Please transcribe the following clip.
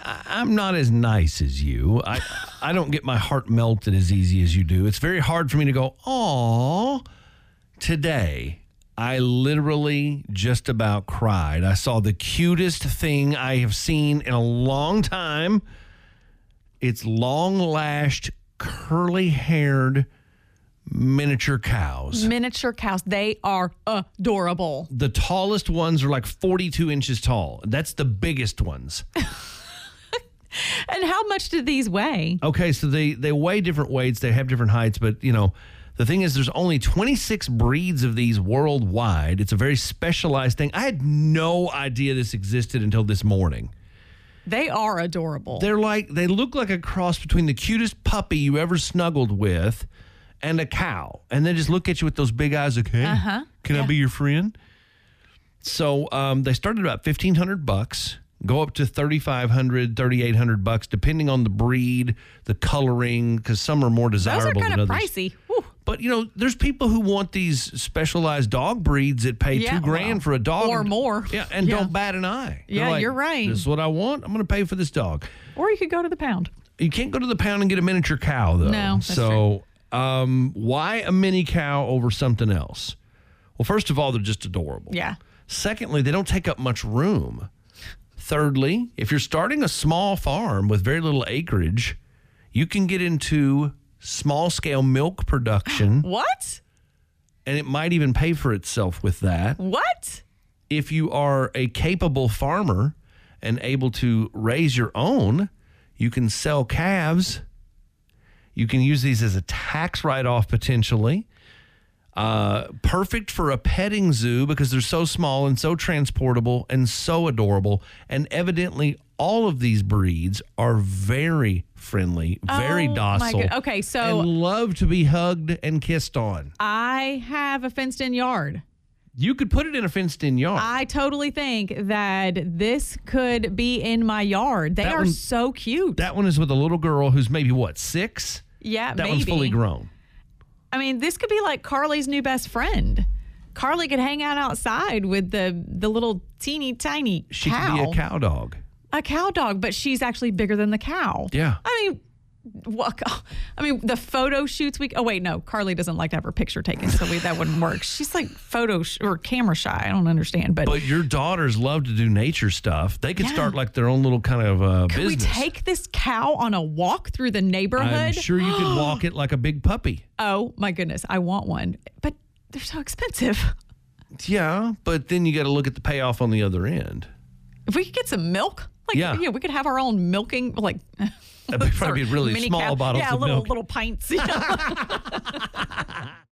I'm not as nice as you. I don't get my heart melted as easy as you do. It's very hard for me to go, "Aw." Today, I literally just about cried. I saw the cutest thing I have seen in a long time. It's long-lashed, curly-haired miniature cows. Miniature cows. They are adorable. The tallest ones are like 42 inches tall. That's the biggest ones. And how much do these weigh? Okay, so they weigh different weights. They have different heights, but, the thing is there's only 26 breeds of these worldwide. It's a very specialized thing. I had no idea this existed until this morning. They are adorable. They look like a cross between the cutest puppy you ever snuggled with and a cow. And they just look at you with those big eyes like, "Hey, can I be your friend?" So they started about $1,500, go up to $3,500, $3,800, depending on the breed, the coloring, because some are more desirable than others. Those are kind of pricey. Whew. But, there's people who want these specialized dog breeds that pay $2,000 for a dog. Or more. Yeah, and don't bat an eye. Yeah, like, you're right. "This is what I want. I'm going to pay for this dog." Or you could go to the pound. You can't go to the pound and get a miniature cow, though. No, that's so, why a mini cow over something else? Well, first of all, they're just adorable. Yeah. Secondly, they don't take up much room. Thirdly, if you're starting a small farm with very little acreage, you can get into small-scale milk production. What? And it might even pay for itself with that. What? If you are a capable farmer and able to raise your own, you can sell calves. You can use these as a tax write-off potentially. Perfect for a petting zoo because they're so small and so transportable and so adorable. And evidently, all of these breeds are very friendly, very docile. Okay, so and love to be hugged and kissed on. I have a fenced-in yard. You could put it in a fenced-in yard. I totally think that this could be in my yard. They are so cute. That one is with a little girl who's maybe, 6? Yeah, that maybe. One's fully grown. I mean, this could be like Carly's new best friend. Carly could hang out outside with the little teeny tiny She cow. could be a cow dog. A cow dog, but she's actually bigger than the cow. Yeah. The photo shoots Carly doesn't like to have her picture taken, so that wouldn't work. She's like or camera shy. I don't understand. But your daughters love to do nature stuff. They could start like their own little kind of could business. we take this cow on a walk through the neighborhood? I'm sure you could walk it like a big puppy. Oh my goodness, I want one, but they're so expensive. Yeah, but then you got to look at the payoff on the other end. If we could get some milk, we could have our own milking, That'd probably be really small cow. bottles of milk. little pints.